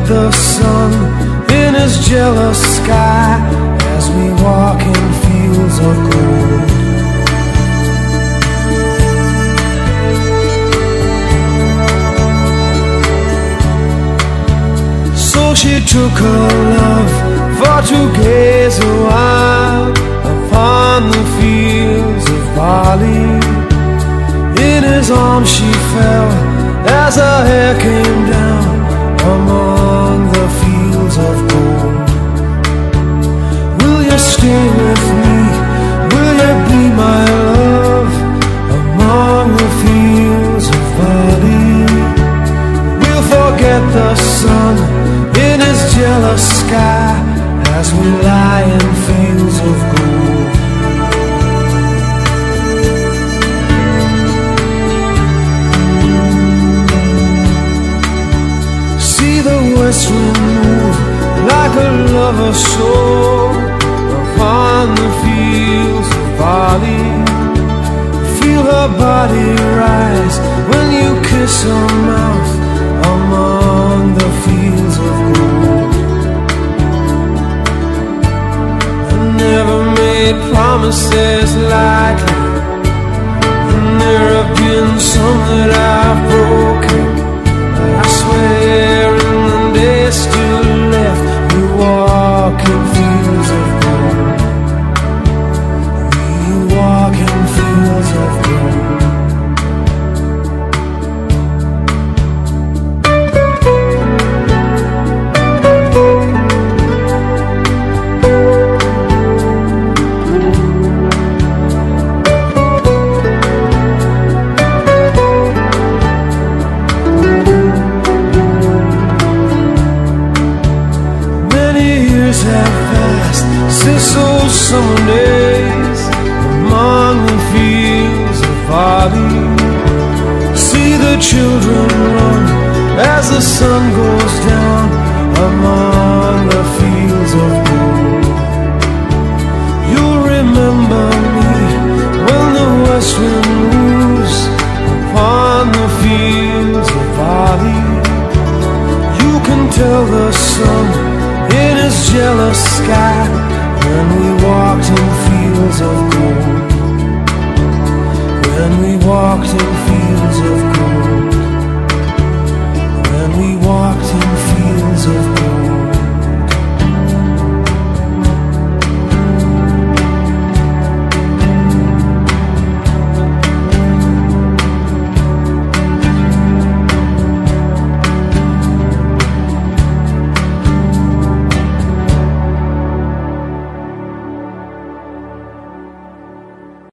the sun in his jealous sky as we walk in fields of gold. So she took her love for to gaze a while upon the fields of barley. In his arms she fell as her hair came down among the fields of gold. Will you stay with me? Will you be my love among the fields of barley? We'll forget the sun in his jealous sky as we lie in fields of gold. See the west wind move like a lover's soul upon the fields of barley. Feel her body rise when you kiss her mouth among the fields of gold. I never made promises lightly, and there have been some that I've broken. But I swear in the days still left, we walk in fields of gold. We walk in fields of gold. Since those summer days among the fields of barley, see the children run as the sun goes down among the fields of gold. You'll remember me when the west wind moves upon the fields of barley. You can tell the sun in his jealous sky when we walked in fields of gold. When we walked in